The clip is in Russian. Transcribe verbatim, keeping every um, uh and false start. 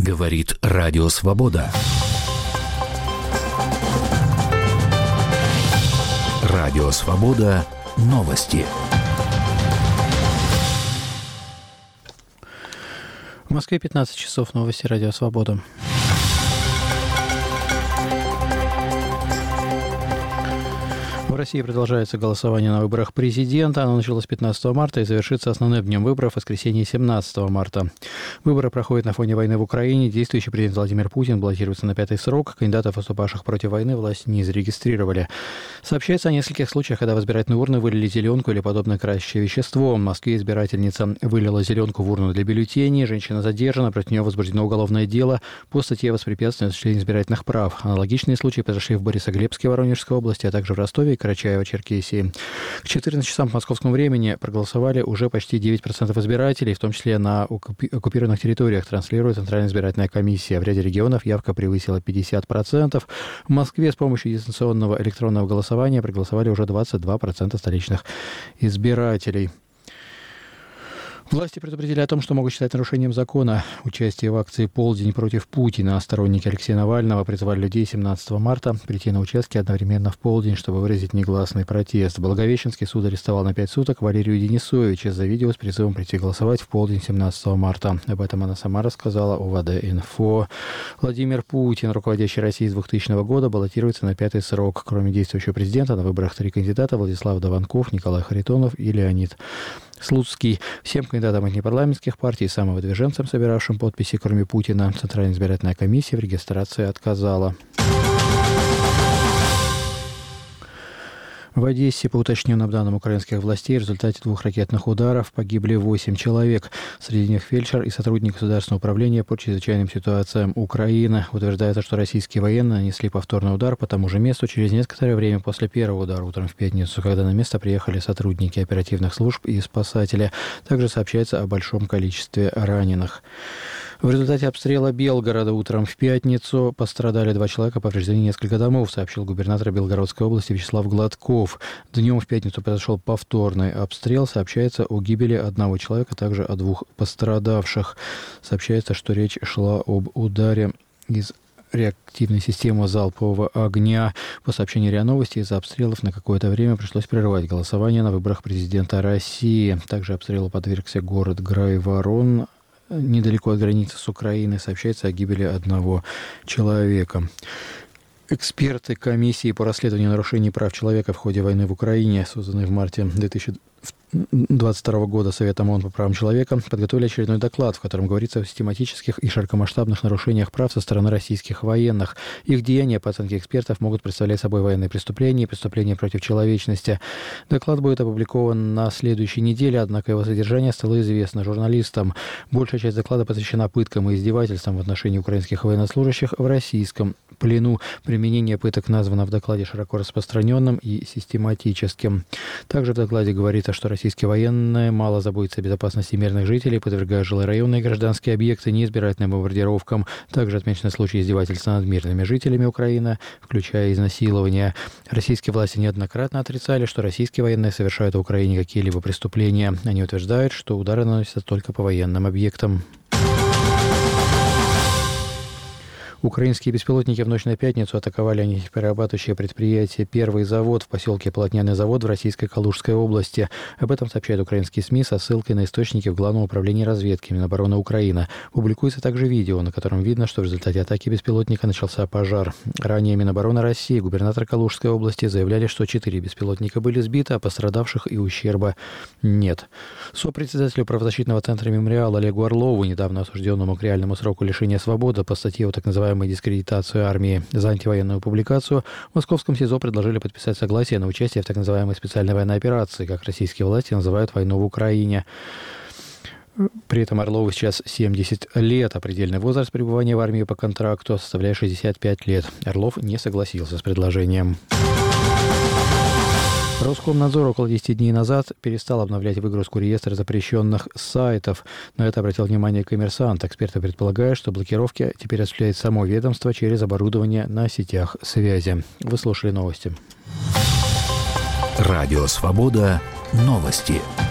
Говорит Радио Свобода. Радио Свобода. Новости. В Москве пятнадцать часов. Новости Радио Свобода. В России продолжается голосование на выборах президента. Оно началось пятнадцатого марта и завершится основным днем выборов в воскресенье семнадцатого марта. Выборы проходят на фоне войны в Украине. Действующий президент Владимир Путин баллотируется на пятый срок. Кандидатов, выступавших против войны, власти не зарегистрировали. Сообщается о нескольких случаях, когда в избирательные урны вылили зеленку или подобное красящее вещество. В Москве избирательница вылила зеленку в урну для бюллетеней. Женщина задержана, против нее возбуждено уголовное дело по статье «Воспрепятствование осуществлению избирательных прав». Аналогичные случаи произошли в Борисоглебске Воронежской области, а также в Ростове и Карачаево-Черкесии. К четырнадцати часам по московскому времени проголосовали уже почти девять процентов избирателей, в том числе на оккупированных территориях, транслирует Центральная избирательная комиссия. В ряде регионов явка превысила пятьдесят процентов. В Москве с помощью дистанционного электронного голосования проголосовали уже двадцать два процента столичных избирателей. Власти предупредили о том, что могут считать нарушением закона участие в акции «Полдень против Путина». Сторонники Алексея Навального призвали людей семнадцатого марта прийти на участки одновременно в полдень, чтобы выразить негласный протест. Благовещенский суд арестовал на пять суток Валерию Денисович из-за видео с призывом прийти голосовать в полдень семнадцатого марта. Об этом она сама рассказала ОВД-Инфо. Владимир Путин, руководящий Россией с двухтысячного года, баллотируется на пятый срок. Кроме действующего президента, на выборах три кандидата: Владислав Даванков, Николай Харитонов и Леонид Слуцкий. Всем кандидатам от непарламентских партий и самовыдвиженцам, собиравшим подписи, кроме Путина, Центральная избирательная комиссия в регистрации отказала. В Одессе, по уточненным данным украинских властей, в результате двух ракетных ударов погибли восемь человек. Среди них фельдшер и сотрудник Государственного управления по чрезвычайным ситуациям Украины. Утверждается, что российские военные нанесли повторный удар по тому же месту через некоторое время после первого удара утром в пятницу, когда на место приехали сотрудники оперативных служб и спасатели. Также сообщается о большом количестве раненых. В результате обстрела Белгорода утром в пятницу пострадали два человека, повреждены несколько домов, сообщил губернатор Белгородской области Вячеслав Гладков. Днем в пятницу произошел повторный обстрел. Сообщается о гибели одного человека, также о двух пострадавших. Сообщается, что речь шла об ударе из реактивной системы залпового огня. По сообщению РИА Новости, из-за обстрелов на какое-то время пришлось прерывать голосование на выборах президента России. Также обстрелу подвергся город Грайворон, недалеко от границы с Украиной. Сообщается о гибели одного человека. Эксперты комиссии по расследованию нарушений прав человека в ходе войны в Украине, созданной в марте две тысячи двадцать второго года Советом ООН по правам человека, подготовили очередной доклад, в котором говорится о систематических и широкомасштабных нарушениях прав со стороны российских военных. Их деяния, по оценке экспертов, могут представлять собой военные преступления и преступления против человечности. Доклад будет опубликован на следующей неделе, однако его содержание стало известно журналистам. Большая часть доклада посвящена пыткам и издевательствам в отношении украинских военнослужащих в российском плену. Применение пыток названо в докладе широко распространенным и систематическим. Также в докладе говорится, что российские военные мало заботятся о безопасности мирных жителей, подвергая жилые районы и гражданские объекты неизбирательным бомбардировкам. Также отмечены случаи издевательства над мирными жителями Украины, включая изнасилования. Российские власти неоднократно отрицали, что российские военные совершают в Украине какие-либо преступления. Они утверждают, что удары наносятся только по военным объектам. Украинские беспилотники в ночь на пятницу атаковали нефтеперерабатывающее предприятие «Первый завод» в поселке Полотняный завод в российской Калужской области. Об этом сообщают украинские СМИ со ссылкой на источники в Главном управлении разведки Минобороны Украины. Публикуется также видео, на котором видно, что в результате атаки беспилотника начался пожар. Ранее Минобороны России и губернатор Калужской области заявляли, что четыре беспилотника были сбиты, а пострадавших и ущерба нет. Сопредседателю правозащитного центра «Мемориал» Олегу Орлову, недавно осужденному к реальному сроку лишения свободы по статье о так называемой дискредитацию армии за антивоенную публикацию, в московском СИЗО предложили подписать согласие на участие в так называемой специальной военной операции, как российские власти называют войну в Украине. При этом Орлову сейчас семьдесят лет, а предельный возраст пребывания в армии по контракту составляет шестьдесят пять лет. Орлов не согласился с предложением. Роскомнадзор около десяти дней назад перестал обновлять выгрузку реестра запрещенных сайтов. На это обратил внимание «Коммерсант». Эксперты предполагают, что блокировки теперь осуществляет само ведомство через оборудование на сетях связи. Вы слушали новости. Радио «Свобода». Новости.